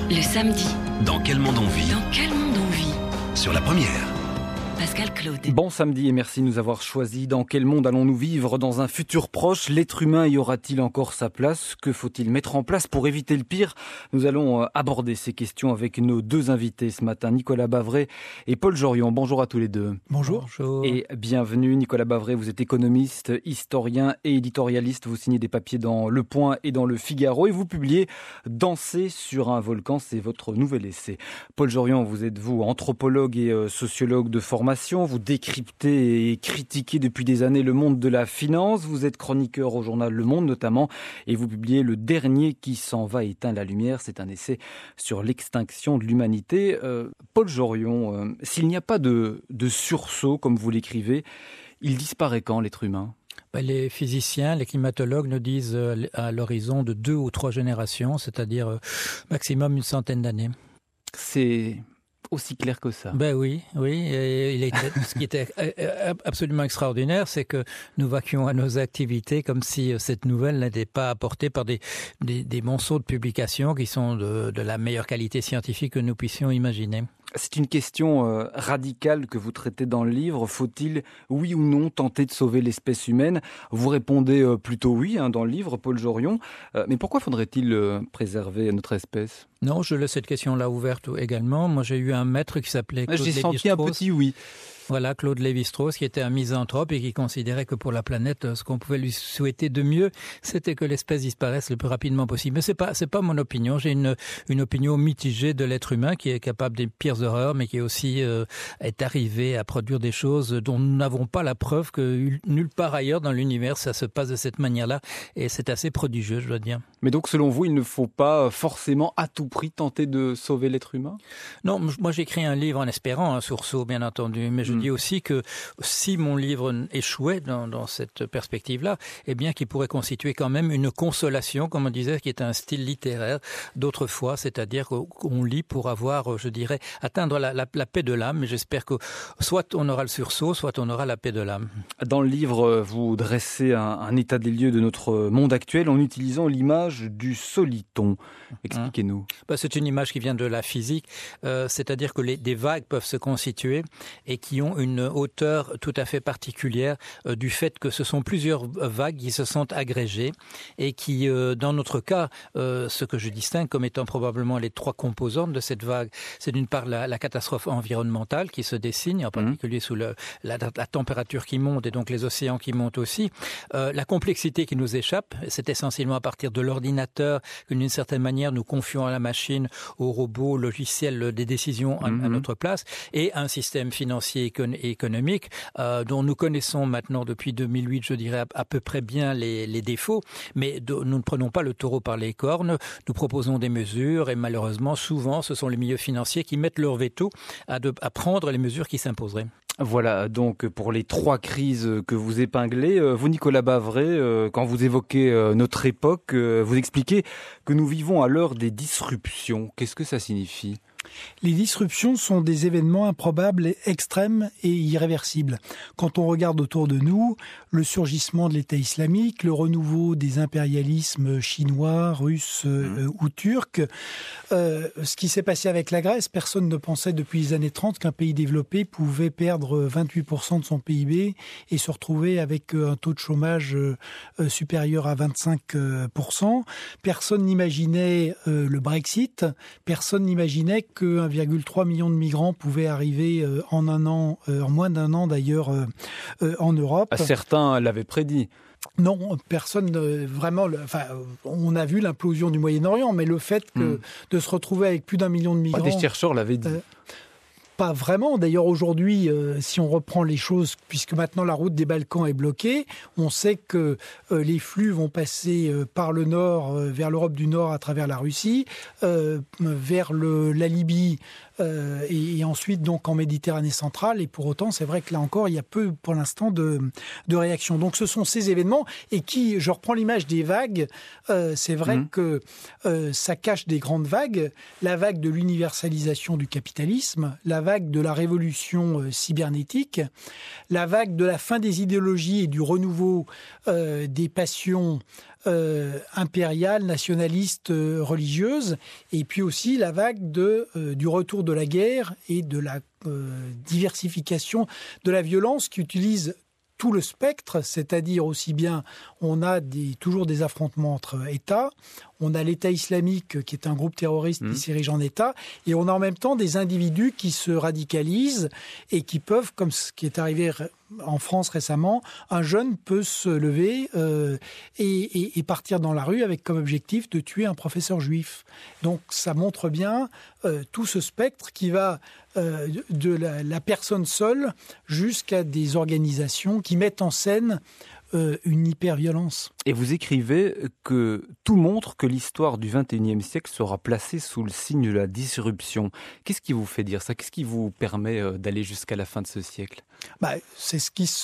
Le samedi. Dans quel monde on vit? Dans quel monde on vit? Sur la première. Pascal Claude. Bon samedi et merci de nous avoir choisi. Dans quel monde allons-nous vivre dans un futur proche? L'être humain y aura-t-il encore sa place? Que faut-il mettre en place pour éviter le pire? Nous allons aborder ces questions avec nos deux invités ce matin, Nicolas Bavray et Paul Jorion. Bonjour à tous les deux. Bonjour. Et bienvenue. Nicolas Bavray, vous êtes économiste, historien et éditorialiste. Vous signez des papiers dans Le Point et dans Le Figaro et vous publiez Danser sur un volcan, c'est votre nouvel essai. Paul Jorion, vous êtes anthropologue et sociologue de formation. Vous décryptez et critiquez depuis des années le monde de la finance. Vous êtes chroniqueur au journal Le Monde notamment et vous publiez Le dernier qui s'en va éteint la lumière. C'est un essai sur l'extinction de l'humanité. Paul Jorion, s'il n'y a pas de sursaut comme vous l'écrivez, il disparaît quand l'être humain ? Les physiciens, les climatologues nous disent à l'horizon de 2 ou 3 générations, c'est-à-dire maximum une centaine d'années. C'est aussi clair que ça. Oui. Et ce qui était absolument extraordinaire, c'est que nous vaquions à nos activités comme si cette nouvelle n'était pas apportée par des monceaux de publications qui sont de la meilleure qualité scientifique que nous puissions imaginer. C'est une question radicale que vous traitez dans le livre. Faut-il, oui ou non, tenter de sauver l'espèce humaine? Vous répondez plutôt oui dans le livre, Paul Jorion. Mais pourquoi faudrait-il préserver notre espèce? Non, je laisse cette question-là ouverte également. Moi, j'ai eu un maître qui s'appelait Claude Lévi-Strauss. J'ai senti un petit oui. Voilà, Claude Lévi-Strauss, qui était un misanthrope et qui considérait que pour la planète, ce qu'on pouvait lui souhaiter de mieux, c'était que l'espèce disparaisse le plus rapidement possible. Mais c'est pas mon opinion. J'ai une opinion mitigée de l'être humain qui est capable des pires horreurs, mais qui aussi est arrivé à produire des choses dont nous n'avons pas la preuve que nulle part ailleurs dans l'univers ça se passe de cette manière-là. Et c'est assez prodigieux, je dois dire. Mais donc, selon vous, il ne faut pas forcément à tout prix tenter de sauver l'être humain? Non, moi j'écris un livre en espérant un sursaut, bien entendu, mais je dis aussi que si mon livre échouait dans cette perspective-là, eh bien qu'il pourrait constituer quand même une consolation, comme on disait, qui est un style littéraire d'autrefois, c'est-à-dire qu'on lit pour avoir, je dirais, atteindre la paix de l'âme, mais j'espère que soit on aura le sursaut, soit on aura la paix de l'âme. Dans le livre, vous dressez un état des lieux de notre monde actuel en utilisant l'image du soliton. Expliquez-nous. C'est une image qui vient de la physique, c'est-à-dire que des vagues peuvent se constituer et qui ont une hauteur tout à fait particulière du fait que ce sont plusieurs vagues qui se sont agrégées et qui, dans notre cas, ce que je distingue comme étant probablement les 3 composantes de cette vague, c'est d'une part la catastrophe environnementale qui se dessine, en particulier sous la température qui monte et donc les océans qui montent aussi, la complexité qui nous échappe, c'est essentiellement à partir de l'ordinateur que d'une certaine manière nous confions à la machine, au robot, au logiciel des décisions à notre place, et un système financier et économique dont nous connaissons maintenant depuis 2008, je dirais à peu près bien les défauts, mais nous ne prenons pas le taureau par les cornes, nous proposons des mesures et malheureusement souvent ce sont les milieux financiers qui mettent leur veto à prendre les mesures qui s'imposeraient. Voilà, donc pour les 3 crises que vous épinglez, vous Nicolas Bavray, quand vous évoquez notre époque, vous expliquez que nous vivons à l'heure des disruptions. Qu'est-ce que ça signifie ? Les disruptions sont des événements improbables, extrêmes et irréversibles. Quand on regarde autour de nous, le surgissement de l'État islamique, le renouveau des impérialismes chinois, russes ou turcs, ce qui s'est passé avec la Grèce, personne ne pensait depuis les années 30 qu'un pays développé pouvait perdre 28% de son PIB et se retrouver avec un taux de chômage supérieur à 25%. Personne n'imaginait le Brexit, personne n'imaginait que 1,3 million de migrants pouvaient arriver en moins d'un an d'ailleurs en Europe. Certains l'avaient prédit. Non, personne vraiment. On a vu l'implosion du Moyen-Orient, mais le fait de se retrouver avec plus d'1 million de migrants. Des chercheurs l'avaient dit. Pas vraiment. D'ailleurs, aujourd'hui, si on reprend les choses, puisque maintenant la route des Balkans est bloquée, on sait que les flux vont passer par le nord, vers l'Europe du Nord à travers la Russie, vers la Libye, et ensuite donc en Méditerranée centrale. Et pour autant, c'est vrai que là encore, il y a peu pour l'instant de réactions. Donc ce sont ces événements et qui, je reprends l'image des vagues, c'est vrai que ça cache des grandes vagues, la vague de l'universalisation du capitalisme, la vague de la révolution cybernétique, la vague de la fin des idéologies et du renouveau des passions impériales, nationalistes, religieuses, et puis aussi la vague du retour de la guerre et de la diversification de la violence qui utilise tout le spectre, c'est-à-dire aussi bien on a toujours des affrontements entre États, on a l'État islamique qui est un groupe terroriste qui s'érige en État, et on a en même temps des individus qui se radicalisent et qui peuvent, comme ce qui est arrivé en France récemment, un jeune peut se lever et partir dans la rue avec comme objectif de tuer un professeur juif. Donc ça montre bien tout ce spectre qui va de la personne seule jusqu'à des organisations qui mettent en scène une hyperviolence. Et vous écrivez que tout montre que l'histoire du XXIe siècle sera placée sous le signe de la disruption. Qu'est-ce qui vous fait dire ça? Qu'est-ce qui vous permet d'aller jusqu'à la fin de ce siècle? C'est ce qui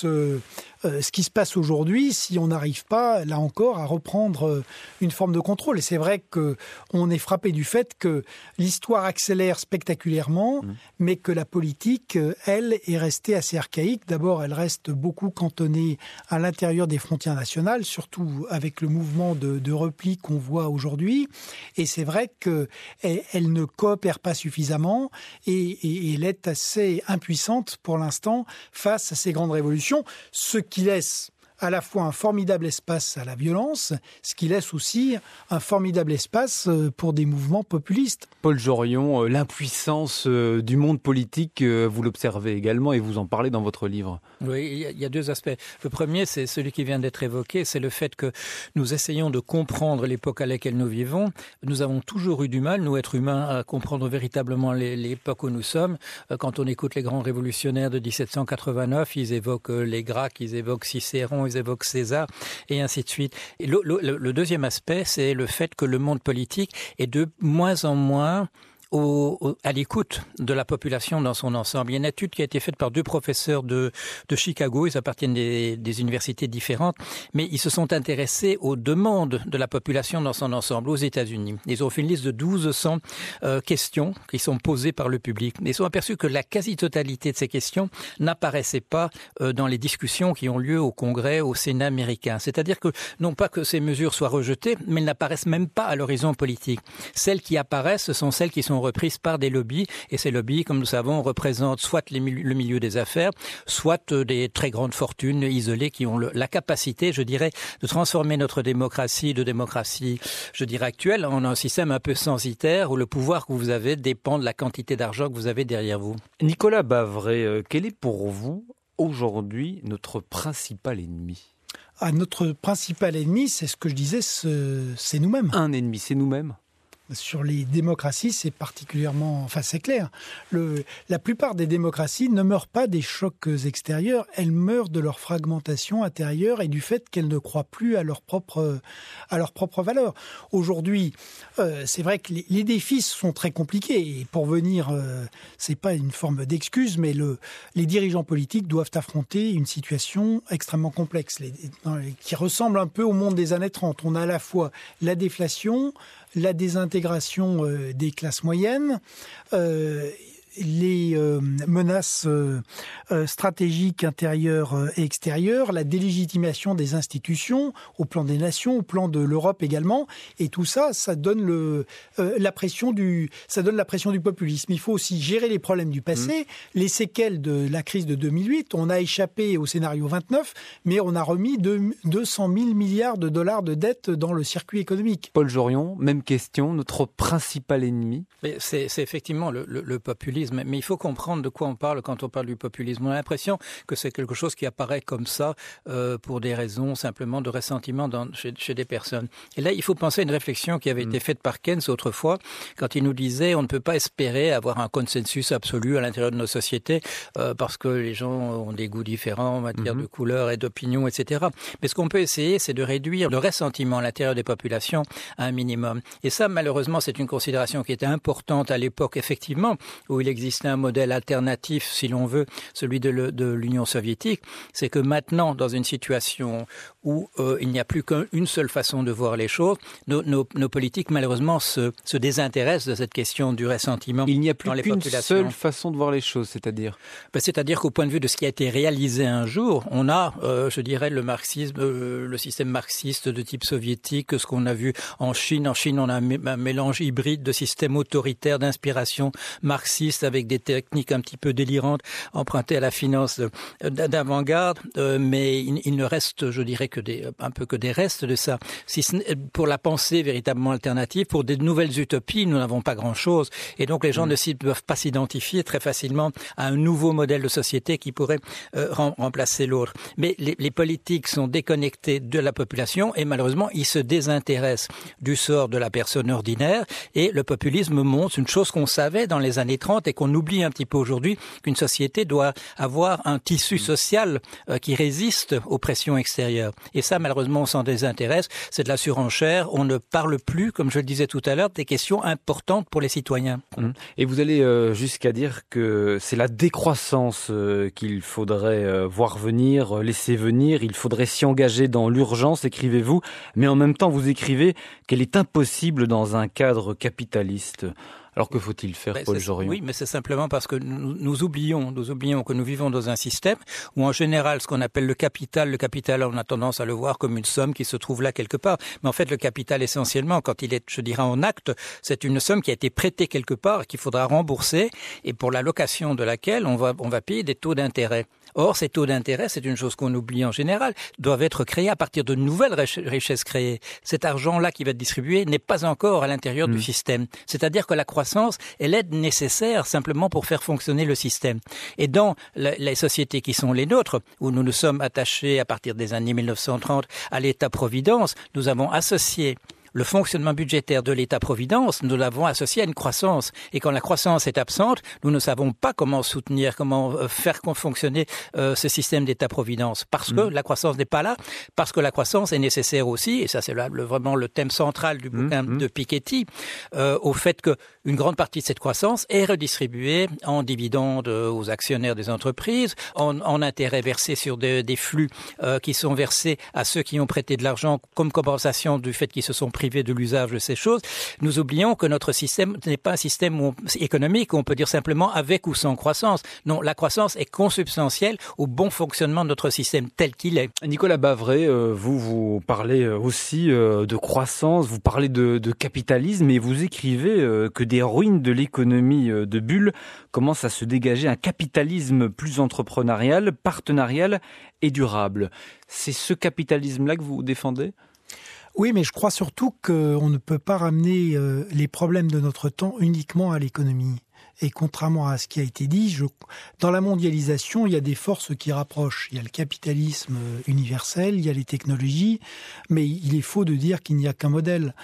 se passe aujourd'hui si on n'arrive pas, là encore, à reprendre une forme de contrôle. Et c'est vrai qu'on est frappé du fait que l'histoire accélère spectaculairement, mais que la politique, elle, est restée assez archaïque. D'abord, elle reste beaucoup cantonnée à l'intérieur des frontières nationales, surtout avec le mouvement de repli qu'on voit aujourd'hui. Et c'est vrai qu'elle ne coopère pas suffisamment et elle est assez impuissante pour l'instant face à ces grandes révolutions, ce qui laisse à la fois un formidable espace à la violence, ce qui laisse aussi un formidable espace pour des mouvements populistes. Paul Jorion, l'impuissance du monde politique, vous l'observez également et vous en parlez dans votre livre. Oui, il y a deux aspects. Le premier, c'est celui qui vient d'être évoqué, c'est le fait que nous essayons de comprendre l'époque à laquelle nous vivons. Nous avons toujours eu du mal, nous êtres humains, à comprendre véritablement l'époque où nous sommes. Quand on écoute les grands révolutionnaires de 1789, ils évoquent les Gracques, ils évoquent Cicéron, ils évoquent César, et ainsi de suite. Et le deuxième aspect, c'est le fait que le monde politique est de moins en moins à l'écoute de la population dans son ensemble. Il y a une étude qui a été faite par deux professeurs de Chicago, ils appartiennent des universités différentes, mais ils se sont intéressés aux demandes de la population dans son ensemble aux États-Unis. Ils ont fait une liste de 1200 questions qui sont posées par le public. Ils ont aperçu que la quasi-totalité de ces questions n'apparaissaient pas dans les discussions qui ont lieu au Congrès, au Sénat américain. C'est-à-dire que non pas que ces mesures soient rejetées, mais elles n'apparaissent même pas à l'horizon politique. Celles qui apparaissent, ce sont celles qui sont reprises par des lobbies, et ces lobbies, comme nous savons, représentent soit le milieu des affaires, soit des très grandes fortunes isolées qui ont la capacité, je dirais, de transformer notre démocratie, je dirais, actuelle, en un système un peu censitaire où le pouvoir que vous avez dépend de la quantité d'argent que vous avez derrière vous. Nicolas Bavret, quel est pour vous, aujourd'hui, notre principal ennemi? Notre principal ennemi, c'est ce que je disais, c'est nous-mêmes. Un ennemi, c'est nous-mêmes? Sur les démocraties, c'est particulièrement... Enfin, c'est clair. La plupart des démocraties ne meurent pas des chocs extérieurs, elles meurent de leur fragmentation intérieure et du fait qu'elles ne croient plus à leur propre valeur. Aujourd'hui, c'est vrai que les défis sont très compliqués. Et pour venir, c'est pas une forme d'excuse, mais les dirigeants politiques doivent affronter une situation extrêmement complexe, qui ressemble un peu au monde des années 30. On a à la fois la déflation, la désintégration des classes moyennes, les menaces stratégiques intérieures et extérieures, la délégitimation des institutions au plan des nations, au plan de l'Europe également, et tout ça, ça donne la pression du populisme. Il faut aussi gérer les problèmes du passé, les séquelles de la crise de 2008. On a échappé au scénario 29, mais on a remis 200 000 milliards de dollars de dettes dans le circuit économique. Paul Jorion, même question, notre principal ennemi? C'est effectivement le populisme. Mais il faut comprendre de quoi on parle quand on parle du populisme. On a l'impression que c'est quelque chose qui apparaît comme ça pour des raisons simplement de ressentiment chez des personnes. Et là, il faut penser à une réflexion qui avait été faite par Keynes autrefois, quand il nous disait on ne peut pas espérer avoir un consensus absolu à l'intérieur de nos sociétés parce que les gens ont des goûts différents en matière de couleurs et d'opinions, etc. Mais ce qu'on peut essayer, c'est de réduire le ressentiment à l'intérieur des populations à un minimum. Et ça, malheureusement, c'est une considération qui était importante à l'époque, effectivement, où il existait un modèle alternatif, si l'on veut, celui de l'Union soviétique, c'est que maintenant, dans une situation où il n'y a plus qu'une seule façon de voir les choses, nos politiques, malheureusement, se désintéressent de cette question du ressentiment. Il n'y a plus dans les qu'une populations. seule façon de voir les choses, c'est-à-dire c'est-à-dire qu'au point de vue de ce qui a été réalisé un jour, on a, je dirais, le marxisme, le système marxiste de type soviétique, ce qu'on a vu en Chine. En Chine, on a un mélange hybride de systèmes autoritaires d'inspiration marxiste avec des techniques un petit peu délirantes empruntées à la finance d'avant-garde, mais il ne reste, je dirais, que des restes de ça. Si pour la pensée véritablement alternative, pour des nouvelles utopies, nous n'avons pas grand-chose. Et donc les gens ne peuvent pas s'identifier très facilement à un nouveau modèle de société qui pourrait remplacer l'autre. Mais les politiques sont déconnectés de la population et malheureusement, ils se désintéressent du sort de la personne ordinaire et le populisme montre une chose qu'on savait dans les années 30 et qu'on oublie un petit peu aujourd'hui, qu'une société doit avoir un tissu social qui résiste aux pressions extérieures. Et ça, malheureusement, on s'en désintéresse. C'est de la surenchère. On ne parle plus, comme je le disais tout à l'heure, des questions importantes pour les citoyens. Et vous allez jusqu'à dire que c'est la décroissance qu'il faudrait voir venir, laisser venir. Il faudrait s'y engager dans l'urgence, écrivez-vous. Mais en même temps, vous écrivez qu'elle est impossible dans un cadre capitaliste. Alors que faut-il faire, Paul Jorion ? Oui, mais c'est simplement parce que nous oublions que nous vivons dans un système où en général ce qu'on appelle le capital, on a tendance à le voir comme une somme qui se trouve là quelque part. Mais en fait le capital essentiellement, quand il est, je dirais, en acte, c'est une somme qui a été prêtée quelque part et qu'il faudra rembourser et pour la location de laquelle on va payer des taux d'intérêt. Or, ces taux d'intérêt, c'est une chose qu'on oublie en général, doivent être créés à partir de nouvelles richesses créées. Cet argent-là qui va être distribué n'est pas encore à l'intérieur du système. C'est-à-dire que la croissance est l'aide nécessaire simplement pour faire fonctionner le système. Et dans les sociétés qui sont les nôtres, où nous nous sommes attachés à partir des années 1930 à l'État-providence, nous avons associé le fonctionnement budgétaire de l'État-providence, nous l'avons associé à une croissance. Et quand la croissance est absente, nous ne savons pas comment soutenir, comment faire fonctionner ce système d'État-providence. Parce que la croissance n'est pas là, parce que la croissance est nécessaire aussi, et ça c'est vraiment le thème central du bouquin de Piketty, au fait qu'une grande partie de cette croissance est redistribuée en dividendes aux actionnaires des entreprises, en intérêts versés sur des flux qui sont versés à ceux qui ont prêté de l'argent comme compensation du fait qu'ils se sont privés de l'usage de ces choses. Nous oublions que notre système n'est pas un système économique où on peut dire simplement avec ou sans croissance. Non, la croissance est consubstantielle au bon fonctionnement de notre système tel qu'il est. Nicolas Bavret, vous parlez aussi de croissance, vous parlez de capitalisme et vous écrivez que des ruines de l'économie de bulle commencent à se dégager un capitalisme plus entrepreneurial, partenarial et durable. C'est ce capitalisme-là que vous défendez ? Oui, mais je crois surtout qu'on ne peut pas ramener les problèmes de notre temps uniquement à l'économie. Et contrairement à ce qui a été dit, dans la mondialisation, il y a des forces qui rapprochent. Il y a le capitalisme universel, il y a les technologies, mais il est faux de dire qu'il n'y a qu'un modèle.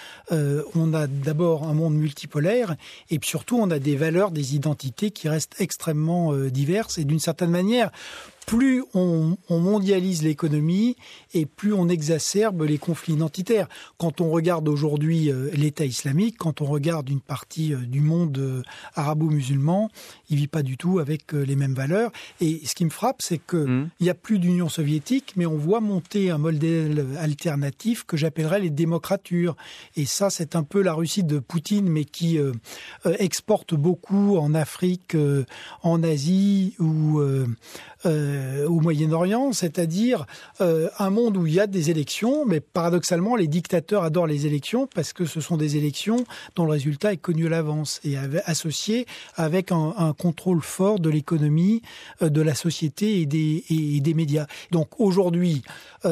On a d'abord un monde multipolaire, et puis surtout on a des valeurs, des identités qui restent extrêmement diverses. Et d'une certaine manière, plus on mondialise l'économie et plus on exacerbe les conflits identitaires. Quand on regarde aujourd'hui l'État islamique, quand on regarde une partie du monde arabo-musulman, il vit pas du tout avec les mêmes valeurs. Et ce qui me frappe, c'est que il y a plus d'Union soviétique, mais on voit monter un modèle alternatif que j'appellerais les démocratures. Et ça, c'est un peu la Russie de Poutine, mais qui exporte beaucoup en Afrique, en Asie ou au Moyen-Orient, c'est-à-dire un monde où il y a des élections, mais paradoxalement, les dictateurs adorent les élections parce que ce sont des élections dont le résultat est connu à l'avance et associé avec un contrôle fort de l'économie, de la société et des médias. Donc aujourd'hui,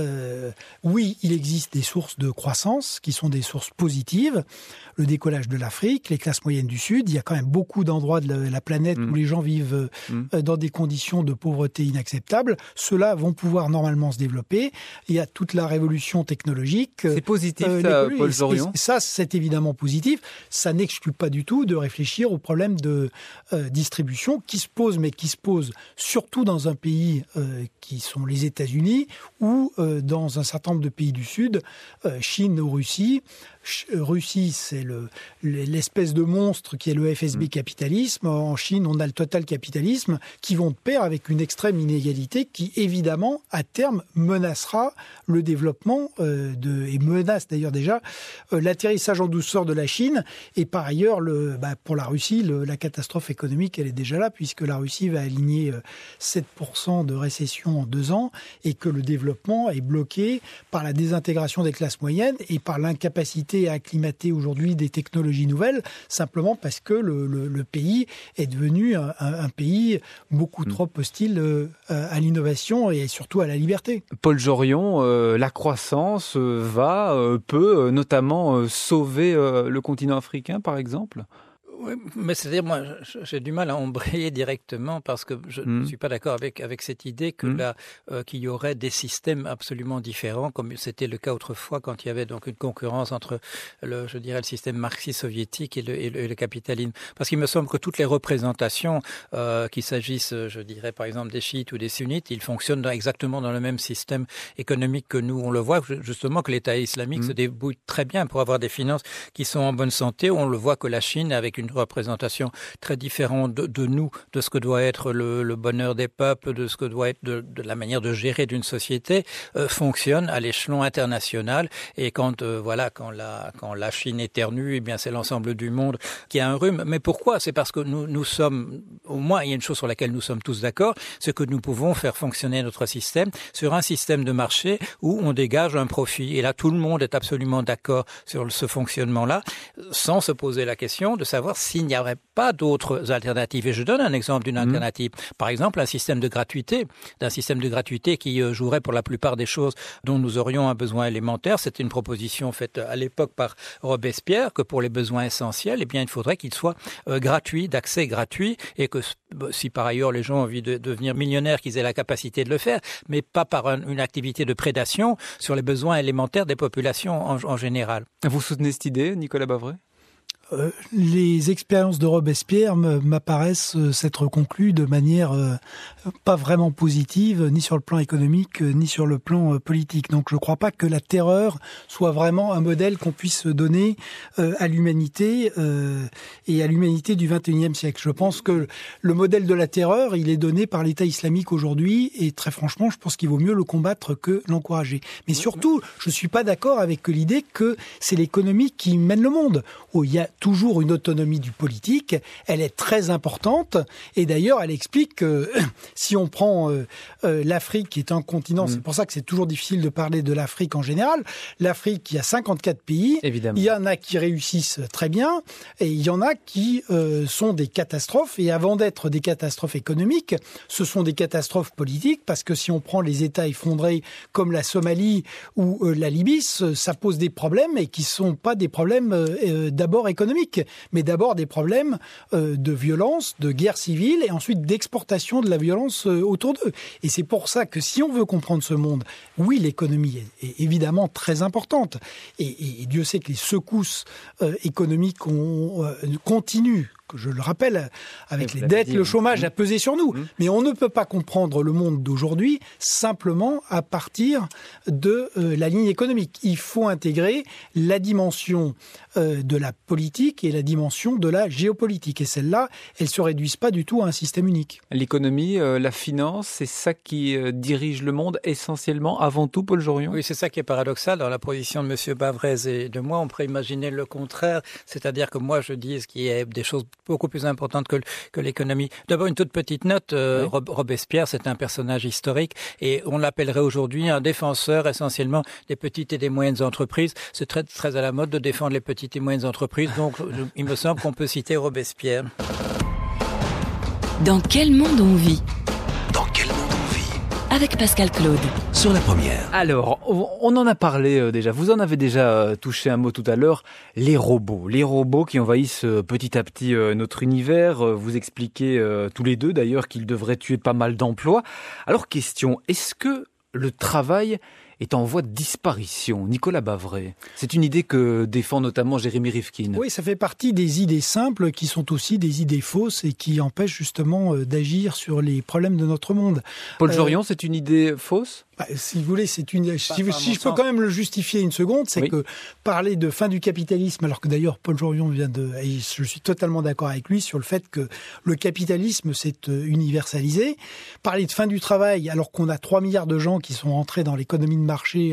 oui, il existe des sources de croissance qui sont des sources positives. Le décollage de l'Afrique, les classes moyennes du Sud, il y a quand même beaucoup d'endroits de la planète où les gens vivent dans des conditions de pauvreté inacceptables. Ceux-là vont pouvoir normalement se développer. Il y a toute la révolution technologique. C'est positif, ça, Paul Jorion. Ça, c'est évidemment positif. Ça n'exclut pas du tout de réfléchir aux problèmes de distribution qui se posent, mais qui se posent surtout dans un pays qui sont les États-Unis ou dans un certain nombre de pays du Sud, Chine ou Russie. Russie, c'est l'espèce de monstre qui est le FSB capitalisme. En Chine, on a le total capitalisme qui vont de pair avec une extrême inégalité qui, évidemment, à terme, menacera le développement et menace d'ailleurs déjà l'atterrissage en douceur de la Chine. Et par ailleurs, pour la Russie, la catastrophe économique, elle est déjà là, puisque la Russie va aligner 7% de récession en 2 ans et que le développement est bloqué par la désintégration des classes moyennes et par l'incapacité à acclimater aujourd'hui des technologies nouvelles, simplement parce que le pays est devenu un pays beaucoup trop hostile à l'innovation et surtout à la liberté. Paul Jorion, la croissance peut notamment sauver le continent africain, par exemple ? Oui, mais c'est-à-dire, moi, j'ai du mal à embrayer directement parce que je ne suis pas d'accord avec cette idée que qu'il y aurait des systèmes absolument différents, comme c'était le cas autrefois quand il y avait donc une concurrence entre le système marxiste-soviétique et le capitalisme. Parce qu'il me semble que toutes les représentations, qu'il s'agisse, par exemple, des chiites ou des sunnites, ils fonctionnent exactement dans le même système économique que nous. On le voit justement que l'État islamique se débrouille très bien pour avoir des finances qui sont en bonne santé. On le voit que la Chine, avec une représentation très différente de nous, de ce que doit être le bonheur des peuples, de ce que doit être de la manière de gérer d'une société, fonctionne à l'échelon international. Et quand la Chine éternue, eh bien c'est l'ensemble du monde qui a un rhume. Mais pourquoi ? C'est parce que nous sommes, au moins il y a une chose sur laquelle nous sommes tous d'accord, c'est que nous pouvons faire fonctionner notre système sur un système de marché où on dégage un profit. Et là, tout le monde est absolument d'accord sur ce fonctionnement-là, sans se poser la question de savoir s'il n'y aurait pas d'autres alternatives. Et je donne un exemple d'une alternative. Par exemple, d'un système de gratuité qui jouerait pour la plupart des choses dont nous aurions un besoin élémentaire. C'était une proposition faite à l'époque par Robespierre, que pour les besoins essentiels, eh bien, il faudrait qu'il soit gratuit, d'accès gratuit, et que si par ailleurs les gens ont envie de devenir millionnaires, qu'ils aient la capacité de le faire, mais pas par une activité de prédation sur les besoins élémentaires des populations en général. Vous soutenez cette idée, Nicolas Bavret ? Les expériences de Robespierre m'apparaissent s'être conclues de manière pas vraiment positive, ni sur le plan économique, ni sur le plan politique. Donc je ne crois pas que la terreur soit vraiment un modèle qu'on puisse donner à l'humanité et à l'humanité du XXIe siècle. Je pense que le modèle de la terreur, il est donné par l'État islamique aujourd'hui, et très franchement, je pense qu'il vaut mieux le combattre que l'encourager. Mais surtout, je ne suis pas d'accord avec l'idée que c'est l'économie qui mène le monde. Il y a toujours une autonomie du politique, elle est très importante, et d'ailleurs elle explique que si on prend l'Afrique qui est un continent, c'est pour ça que c'est toujours difficile de parler de l'Afrique en général, l'Afrique, il y a 54 pays, évidemment. Il y en a qui réussissent très bien, et il y en a qui sont des catastrophes, et avant d'être des catastrophes économiques, ce sont des catastrophes politiques, parce que si on prend les États effondrés comme la Somalie ou la Libye, ça pose des problèmes, et qui ne sont pas des problèmes d'abord économiques, mais d'abord des problèmes de violence, de guerre civile et ensuite d'exportation de la violence autour d'eux. Et c'est pour ça que si on veut comprendre ce monde, oui, l'économie est évidemment très importante. Et Dieu sait que les secousses économiques continuent, que je le rappelle, avec les dettes, le chômage a pesé sur nous. Mais on ne peut pas comprendre le monde d'aujourd'hui simplement à partir de la ligne économique. Il faut intégrer la dimension de la politique et la dimension de la géopolitique. Et celles-là, elles ne se réduisent pas du tout à un système unique. L'économie, la finance, c'est ça qui dirige le monde essentiellement, avant tout, Paul Jorion ? Oui, c'est ça qui est paradoxal dans la position de M. Bavrez et de moi. On pourrait imaginer le contraire, c'est-à-dire que moi je dis ce qui est des choses beaucoup plus importantes que l'économie. D'abord, une toute petite note, Robespierre, c'est un personnage historique et on l'appellerait aujourd'hui un défenseur essentiellement des petites et des moyennes entreprises. C'est très, très à la mode de défendre les petites et moyennes entreprises, donc il me semble qu'on peut citer Robespierre. Dans quel monde on vit ? Dans quel monde on vit ? Avec Pascal Claude. Sur la première. Alors, on en a parlé déjà, vous en avez déjà touché un mot tout à l'heure, les robots qui envahissent petit à petit notre univers. Vous expliquez tous les deux d'ailleurs qu'ils devraient tuer pas mal d'emplois. Alors question, est-ce que le travail est en voie de disparition. Nicolas Bavret, c'est une idée que défend notamment Jérémy Rifkin. Oui, ça fait partie des idées simples qui sont aussi des idées fausses et qui empêchent justement d'agir sur les problèmes de notre monde. Paul Jorion, c'est une idée fausse ? Si vous voulez, si je peux quand même le justifier une seconde, c'est que parler de fin du capitalisme, alors que d'ailleurs Paul Jorion et je suis totalement d'accord avec lui sur le fait que le capitalisme s'est universalisé. Parler de fin du travail, alors qu'on a 3 milliards de gens qui sont entrés dans l'économie de marché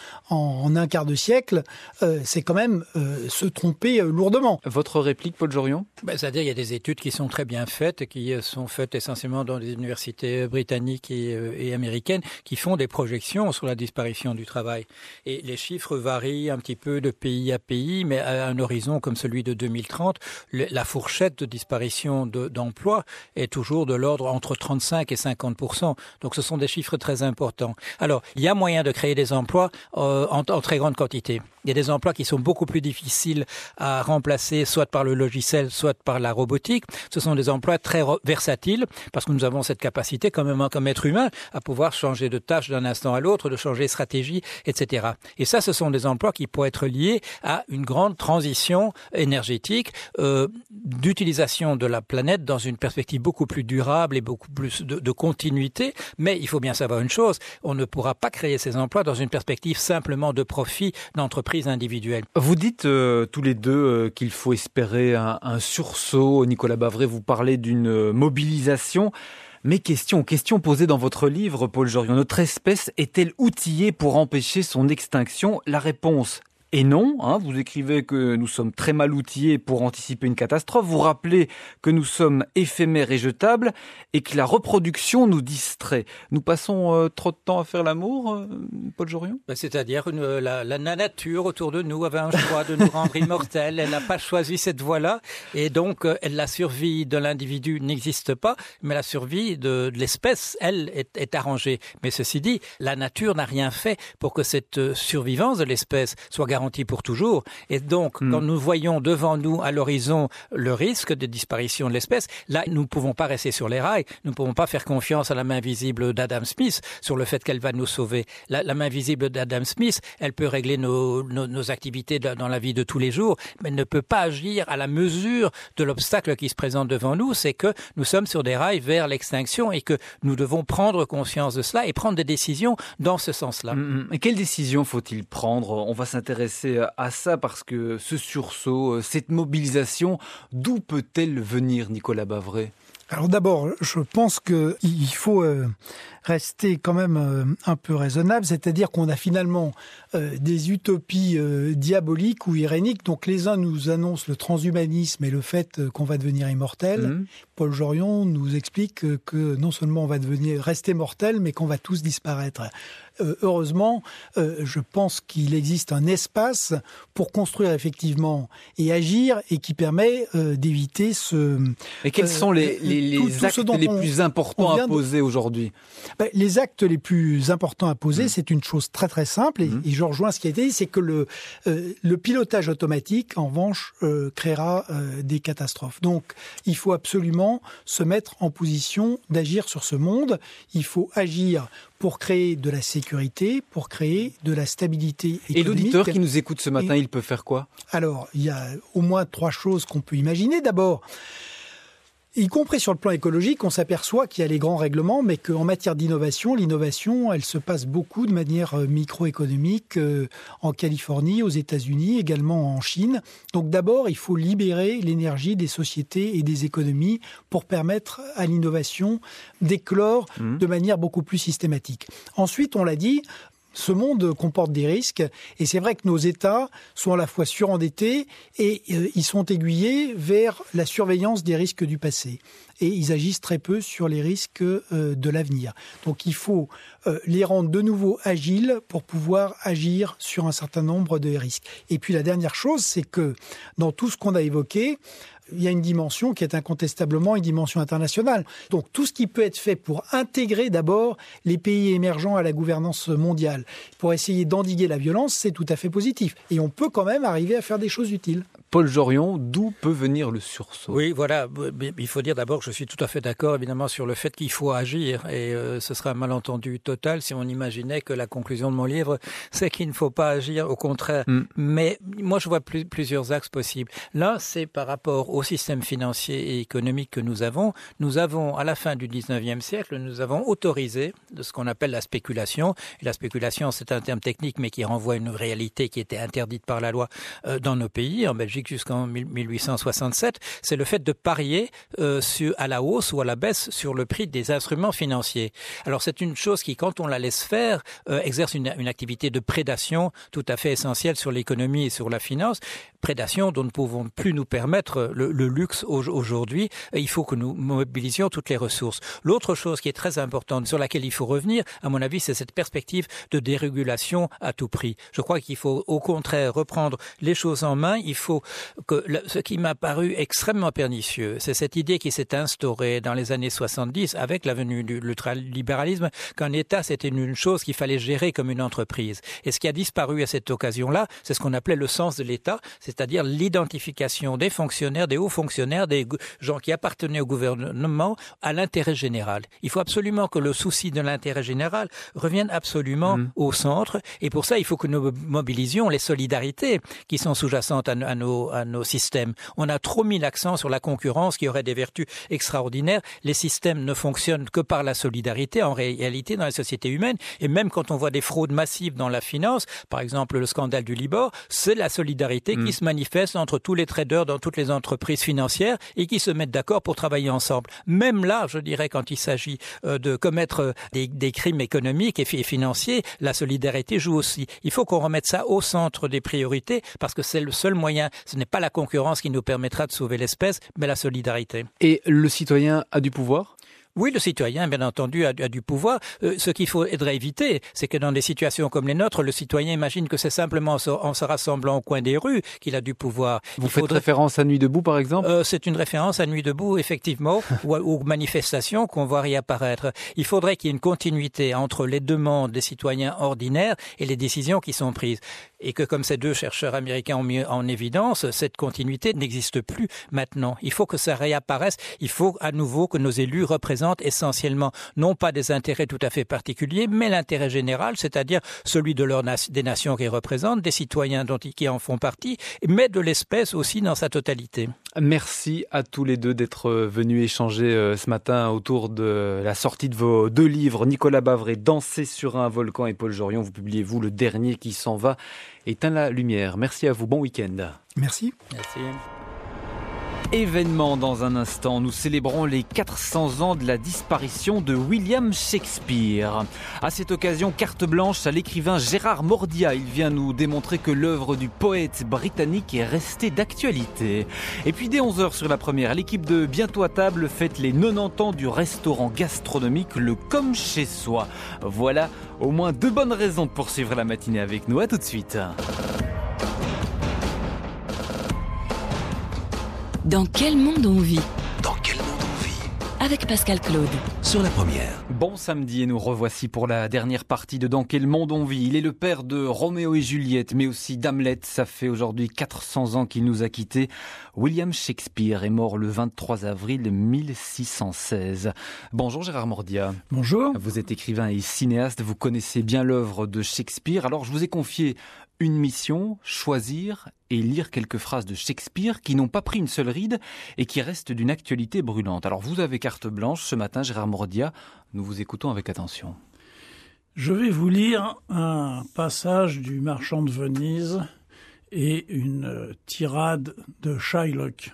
en un quart de siècle, c'est quand même se tromper lourdement. Votre réplique, Paul Jorion ? C'est-à-dire il y a des études qui sont très bien faites, qui sont faites essentiellement dans les universités britanniques et américaines, qui font des projections sur la disparition du travail. Et les chiffres varient un petit peu de pays à pays, mais à un horizon comme celui de 2030, la fourchette de disparition d'emplois est toujours de l'ordre entre 35 et 50%. Donc ce sont des chiffres très importants. Alors, il y a moyen de créer des emplois en très grande quantité. Il y a des emplois qui sont beaucoup plus difficiles à remplacer, soit par le logiciel, soit par la robotique. Ce sont des emplois très versatiles, parce que nous avons cette capacité, quand même, comme être humain, à pouvoir changer de tâche d'un instant à l'autre, de changer de stratégie, etc. Et ça, ce sont des emplois qui pourraient être liés à une grande transition énergétique, d'utilisation de la planète dans une perspective beaucoup plus durable et beaucoup plus de continuité. Mais il faut bien savoir une chose, on ne pourra pas créer ces emplois dans une perspective simplement de profit d'entreprise individuelle. Vous dites tous les deux qu'il faut espérer un sursaut. Nicolas Bavret, vous parlez d'une mobilisation. Mais question posée dans votre livre, Paul Jorion, notre espèce est-elle outillée pour empêcher son extinction ? La réponse est non. Vous écrivez que nous sommes très mal outillés pour anticiper une catastrophe. Vous rappelez que nous sommes éphémères et jetables et que la reproduction nous distrait. Nous passons trop de temps à faire l'amour, Paul Jorion ? C'est-à-dire la nature autour de nous avait un choix de nous rendre immortels. Elle n'a pas choisi cette voie-là. Et donc, la survie de l'individu n'existe pas, mais la survie de l'espèce, elle, est arrangée. Mais ceci dit, la nature n'a rien fait pour que cette survivance de l'espèce soit garantie pour toujours. Et donc, quand nous voyons devant nous, à l'horizon, le risque de disparition de l'espèce, là, nous ne pouvons pas rester sur les rails. Nous ne pouvons pas faire confiance à la main visible d'Adam Smith sur le fait qu'elle va nous sauver. La main visible d'Adam Smith, elle peut régler nos activités dans la vie de tous les jours, mais elle ne peut pas agir à la mesure de l'obstacle qui se présente devant nous. C'est que nous sommes sur des rails vers l'extinction et que nous devons prendre conscience de cela et prendre des décisions dans ce sens-là. Et quelles décisions faut-il prendre ? On va s'intéresser à ça parce que ce sursaut, cette mobilisation, d'où peut-elle venir, Nicolas Bavret ? Alors d'abord, je pense qu'il faut rester quand même un peu raisonnable, c'est-à-dire qu'on a finalement des utopies diaboliques ou iréniques. Donc les uns nous annoncent le transhumanisme et le fait qu'on va devenir immortel. Paul Jorion nous explique que non seulement on va rester mortel, mais qu'on va tous disparaître. Heureusement, je pense qu'il existe un espace pour construire effectivement et agir et qui permet d'éviter ce... Et quels sont les actes les plus importants à poser aujourd'hui ? Les actes les plus importants à poser, c'est une chose très très simple et je rejoins ce qui a été dit, c'est que le pilotage automatique, en revanche, créera des catastrophes. Donc, il faut absolument se mettre en position d'agir sur ce monde. Il faut agir pour créer de la sécurité, pour créer de la stabilité économique. Et l'auditeur qui nous écoute ce matin, il peut faire quoi ? Alors, il y a au moins 3 choses qu'on peut imaginer. D'abord, y compris sur le plan écologique, on s'aperçoit qu'il y a les grands règlements, mais qu'en matière d'innovation, l'innovation, elle se passe beaucoup de manière microéconomique en Californie, aux États-Unis, également en Chine. Donc d'abord, il faut libérer l'énergie des sociétés et des économies pour permettre à l'innovation d'éclore de manière beaucoup plus systématique. Ensuite, on l'a dit, ce monde comporte des risques et c'est vrai que nos États sont à la fois surendettés et ils sont aiguillés vers la surveillance des risques du passé. Et ils agissent très peu sur les risques de l'avenir. Donc il faut les rendre de nouveau agiles pour pouvoir agir sur un certain nombre de risques. Et puis la dernière chose, c'est que dans tout ce qu'on a évoqué, il y a une dimension qui est incontestablement une dimension internationale. Donc tout ce qui peut être fait pour intégrer d'abord les pays émergents à la gouvernance mondiale, pour essayer d'endiguer la violence, c'est tout à fait positif. Et on peut quand même arriver à faire des choses utiles. Paul Jorion, d'où peut venir le sursaut? Oui, voilà. Il faut dire d'abord que je suis tout à fait d'accord, évidemment, sur le fait qu'il faut agir. Et ce serait un malentendu total si on imaginait que la conclusion de mon livre, c'est qu'il ne faut pas agir, au contraire. Mais moi, je vois plusieurs axes possibles. L'un, c'est par rapport au système financier et économique que nous avons. Nous avons, à la fin du 19e siècle, nous avons autorisé de ce qu'on appelle la spéculation. Et la spéculation, c'est un terme technique, mais qui renvoie à une réalité qui était interdite par la loi dans nos pays, en Belgique jusqu'en 1867. C'est le fait de parier à la hausse ou à la baisse sur le prix des instruments financiers. Alors c'est une chose qui, quand on la laisse faire, exerce une activité de prédation tout à fait essentielle sur l'économie et sur la finance. Prédation dont nous ne pouvons plus nous permettre le luxe aujourd'hui. Il faut que nous mobilisions toutes les ressources. L'autre chose qui est très importante, sur laquelle il faut revenir, à mon avis, c'est cette perspective de dérégulation à tout prix. Je crois qu'il faut au contraire reprendre les choses en main. Il faut que ce qui m'a paru extrêmement pernicieux, c'est cette idée qui s'est instaurée dans les années 70 avec la venue de l'ultralibéralisme, qu'un État c'était une chose qu'il fallait gérer comme une entreprise. Et ce qui a disparu à cette occasion-là, c'est ce qu'on appelait le sens de l'État, c'est-à-dire l'identification des fonctionnaires, des hauts fonctionnaires, des gens qui appartenaient au gouvernement à l'intérêt général. Il faut absolument que le souci de l'intérêt général revienne absolument au centre. Et pour ça, il faut que nous mobilisions les solidarités qui sont sous-jacentes à nos systèmes. On a trop mis l'accent sur la concurrence qui aurait des vertus extraordinaires. Les systèmes ne fonctionnent que par la solidarité en réalité dans la société humaine. Et même quand on voit des fraudes massives dans la finance, par exemple le scandale du Libor, c'est la solidarité qui se manifeste entre tous les traders dans toutes les entreprises financières et qui se mettent d'accord pour travailler ensemble. Même là, je dirais, quand il s'agit de commettre des crimes économiques et financiers, la solidarité joue aussi. Il faut qu'on remette ça au centre des priorités parce que c'est le seul moyen. Ce n'est pas la concurrence qui nous permettra de sauver l'espèce, mais la solidarité. Et le citoyen a du pouvoir ? Oui, le citoyen, bien entendu, a du pouvoir. Ce qu'il faudrait éviter, c'est que dans des situations comme les nôtres, le citoyen imagine que c'est simplement en se rassemblant au coin des rues qu'il a du pouvoir. Vous faites référence à Nuit debout, par exemple ? C'est une référence à Nuit debout, effectivement, ou aux manifestations qu'on voit réapparaître. Il faudrait qu'il y ait une continuité entre les demandes des citoyens ordinaires et les décisions qui sont prises. Et que, comme ces deux chercheurs américains ont mis en évidence, cette continuité n'existe plus maintenant. Il faut que ça réapparaisse. Il faut à nouveau que nos élus représentent essentiellement non pas des intérêts tout à fait particuliers, mais l'intérêt général, c'est-à-dire celui des nations qu'ils représentent, des citoyens qui en font partie, mais de l'espèce aussi dans sa totalité. Merci à tous les deux d'être venus échanger ce matin autour de la sortie de vos deux livres. Nicolas Bavret, Danser sur un volcan, et Paul Jorion, vous publiez, vous, le dernier qui s'en va, éteint la lumière. Merci à vous, bon week-end. Merci. Merci. Événement dans un instant, nous célébrons les 400 ans de la disparition de William Shakespeare. À cette occasion, carte blanche à l'écrivain Gérard Mordia. Il vient nous démontrer que l'œuvre du poète britannique est restée d'actualité. Et puis dès 11h sur la première, l'équipe de Bientôt à table fête les 90 ans du restaurant gastronomique Le Comme Chez Soi. Voilà au moins 2 bonnes raisons de poursuivre la matinée avec nous. À tout de suite. Dans quel monde on vit ? Dans quel monde on vit ? Avec Pascal Claude. Sur la première. Bon samedi et nous revoici pour la dernière partie de Dans quel monde on vit. Il est le père de Roméo et Juliette, mais aussi d'Hamlet. Ça fait aujourd'hui 400 ans qu'il nous a quittés. William Shakespeare est mort le 23 avril 1616. Bonjour Gérard Mordia. Bonjour. Vous êtes écrivain et cinéaste, vous connaissez bien l'œuvre de Shakespeare. Alors je vous ai confié une mission, choisir et lire quelques phrases de Shakespeare qui n'ont pas pris une seule ride et qui restent d'une actualité brûlante. Alors vous avez carte blanche ce matin, Gérard Mordia, nous vous écoutons avec attention. Je vais vous lire un passage du Marchand de Venise et une tirade de Shylock.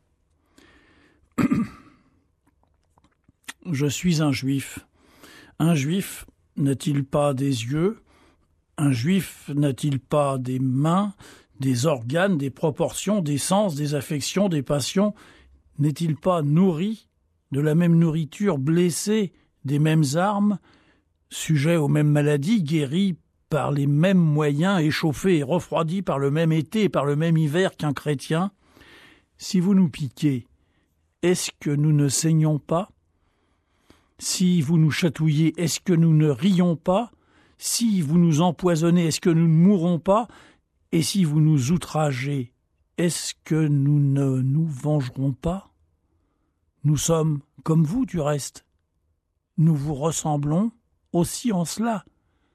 Je suis un juif. Un juif n'a-t-il pas des yeux ? Un juif n'a-t-il pas des mains, des organes, des proportions, des sens, des affections, des passions ? N'est-il pas nourri de la même nourriture, blessé des mêmes armes, sujet aux mêmes maladies, guéri par les mêmes moyens, échauffé et refroidi par le même été et par le même hiver qu'un chrétien ? Si vous nous piquez, est-ce que nous ne saignons pas ? Si vous nous chatouillez, est-ce que nous ne rions pas ? Si vous nous empoisonnez, est-ce que nous ne mourrons pas ? Et si vous nous outragez, est-ce que nous ne nous vengerons pas ? Nous sommes comme vous du reste. Nous vous ressemblons aussi en cela.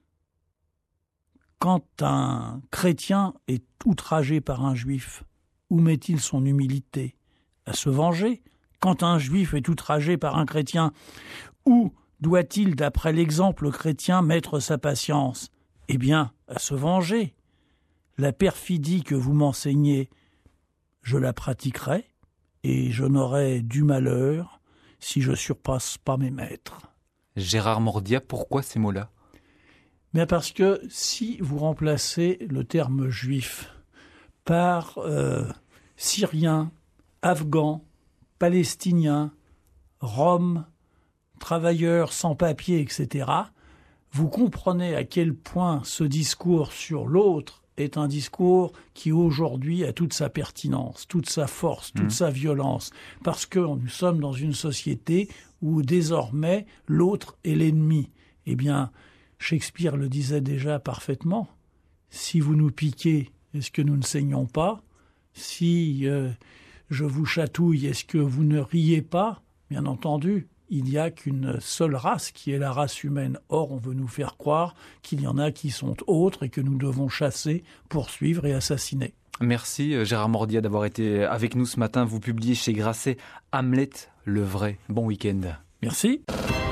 Quand un chrétien est outragé par un juif, où met-il son humilité ? À se venger. Quand un juif est outragé par un chrétien, où doit-il, d'après l'exemple chrétien, mettre sa patience ? Eh bien, à se venger. La perfidie que vous m'enseignez, je la pratiquerai, et je n'aurai du malheur si je surpasse pas mes maîtres. Gérard Mordia, pourquoi ces mots-là ? Bien parce que si vous remplacez le terme juif par syrien, afghan, palestinien, rom, travailleurs sans papier, etc., vous comprenez à quel point ce discours sur l'autre est un discours qui aujourd'hui a toute sa pertinence, toute sa force, toute sa violence, parce que nous sommes dans une société où désormais l'autre est l'ennemi. Eh bien, Shakespeare le disait déjà parfaitement. Si vous nous piquez, est-ce que nous ne saignons pas ? Si je vous chatouille, est-ce que vous ne riez pas ? Bien entendu, il n'y a qu'une seule race qui est la race humaine. Or, on veut nous faire croire qu'il y en a qui sont autres et que nous devons chasser, poursuivre et assassiner. Merci Gérard Mordia d'avoir été avec nous ce matin. Vous publiez chez Grasset Hamlet le vrai. Bon week-end. Merci.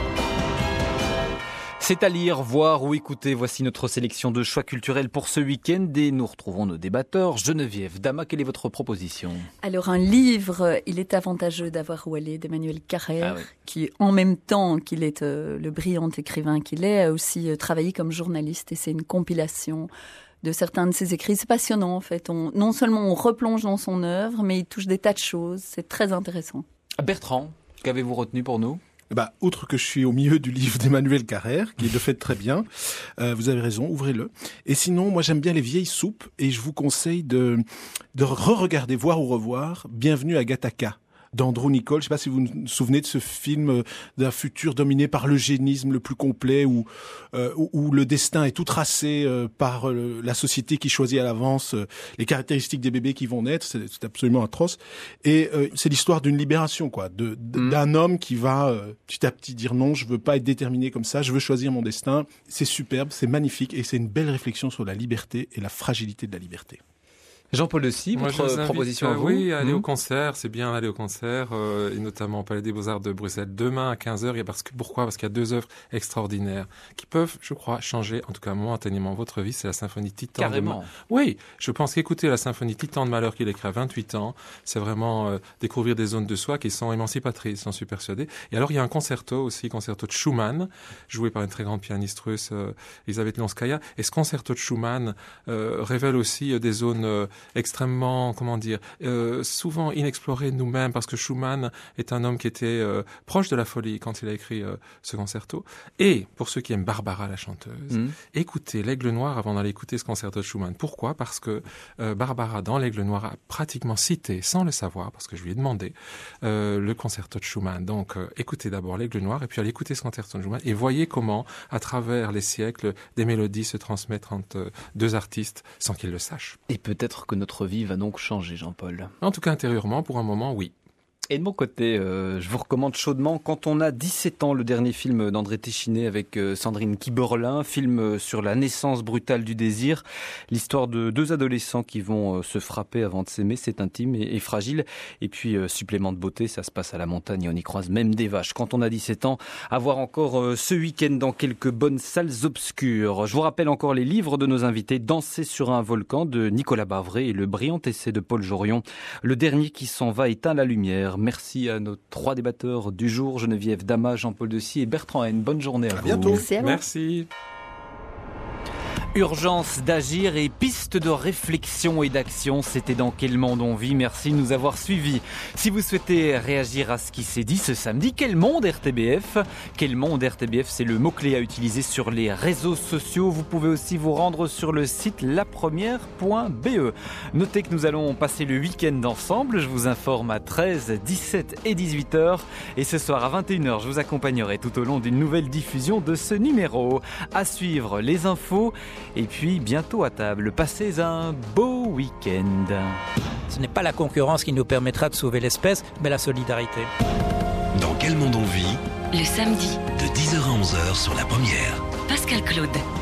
C'est à lire, voir ou écouter. Voici notre sélection de choix culturels pour ce week-end et nous retrouvons nos débatteurs. Geneviève Dama, quelle est votre proposition ? Alors un livre, il est avantageux d'avoir où aller d'Emmanuel Carrère, qui en même temps qu'il est le brillant écrivain qu'il est, a aussi travaillé comme journaliste et c'est une compilation de certains de ses écrits. C'est passionnant en fait. Non seulement on replonge dans son œuvre, mais il touche des tas de choses. C'est très intéressant. Bertrand, qu'avez-vous retenu pour nous ? Outre que je suis au milieu du livre d'Emmanuel Carrère, qui est de fait très bien, vous avez raison, ouvrez-le. Et sinon, moi j'aime bien les vieilles soupes, et je vous conseille de re-regarder, voir ou revoir Bienvenue à Gattaca, d'Andrew Niccol. Je ne sais pas si vous vous souvenez de ce film d'un futur dominé par l'eugénisme le plus complet, où le destin est tout tracé par la société qui choisit à l'avance les caractéristiques des bébés qui vont naître. C'est absolument atroce. Et c'est l'histoire d'une libération, quoi, d'un homme qui va petit à petit dire non, je veux pas être déterminé comme ça, je veux choisir mon destin. C'est superbe, c'est magnifique, et c'est une belle réflexion sur la liberté et la fragilité de la liberté. Jean-Paul Dessy, votre proposition à vous ? Oui, aller au concert, c'est bien d'aller au concert, et notamment au Palais des Beaux-Arts de Bruxelles. Demain à 15h, pourquoi ? Parce qu'il y a 2 œuvres extraordinaires qui peuvent, je crois, changer, en tout cas momentanément, votre vie. C'est la symphonie Titan. Carrément. Oui, je pense qu'écouter la symphonie Titan de Malheur qu'il écrit à 28 ans, c'est vraiment découvrir des zones de soi qui sont émancipatrices, j'en suis persuadé. Et alors, il y a un concerto aussi, concerto de Schumann, joué par une très grande pianiste russe, Elisabeth Lonskaya. Et ce concerto de Schumann révèle aussi des zones extrêmement, souvent inexploré nous-mêmes, parce que Schumann est un homme qui était proche de la folie quand il a écrit ce concerto. Et pour ceux qui aiment Barbara la chanteuse, écoutez l'Aigle Noir avant d'aller écouter ce concerto de Schumann. Pourquoi ? Parce que Barbara, dans l'Aigle Noir, a pratiquement cité, sans le savoir, parce que je lui ai demandé, le concerto de Schumann. Donc écoutez d'abord l'Aigle Noir, et puis allez écouter ce concerto de Schumann, et voyez comment, à travers les siècles, des mélodies se transmettent entre 2 artistes sans qu'ils le sachent. Et peut-être que notre vie va donc changer, Jean-Paul. En tout cas, intérieurement, pour un moment, oui. Et de mon côté, je vous recommande chaudement Quand on a 17 ans, le dernier film d'André Téchiné avec Sandrine Kiberlin, film sur la naissance brutale du désir, l'histoire de 2 adolescents qui vont se frapper avant de s'aimer, c'est intime et fragile. Et puis, supplément de beauté, ça se passe à la montagne et on y croise même des vaches. Quand on a 17 ans, à voir encore ce week-end dans quelques bonnes salles obscures. Je vous rappelle encore les livres de nos invités, Danser sur un volcan de Nicolas Bavray et Le brillant essai de Paul Jorion. Le dernier qui s'en va éteint la lumière. Merci à nos 3 débatteurs du jour, Geneviève Dama, Jean-Paul Dessy et Bertrand Haine. Bonne journée à vous. Bientôt. Merci. Urgence d'agir et piste de réflexion et d'action, c'était Dans quel monde on vit. Merci de nous avoir suivis. Si vous souhaitez réagir à ce qui s'est dit ce samedi, quel monde RTBF ? Quel monde RTBF, c'est le mot-clé à utiliser sur les réseaux sociaux. Vous pouvez aussi vous rendre sur le site lapremière.be. Notez que nous allons passer le week-end ensemble. Je vous informe à 13, 17 et 18h. Et ce soir à 21h, je vous accompagnerai tout au long d'une nouvelle diffusion de ce numéro. À suivre les infos. Et puis bientôt à table. Passez un beau week-end. Ce n'est pas la concurrence qui nous permettra de sauver l'espèce, mais la solidarité. Dans quel monde on vit? Le samedi, De 10h à 11h sur La Première. Pascal Claude.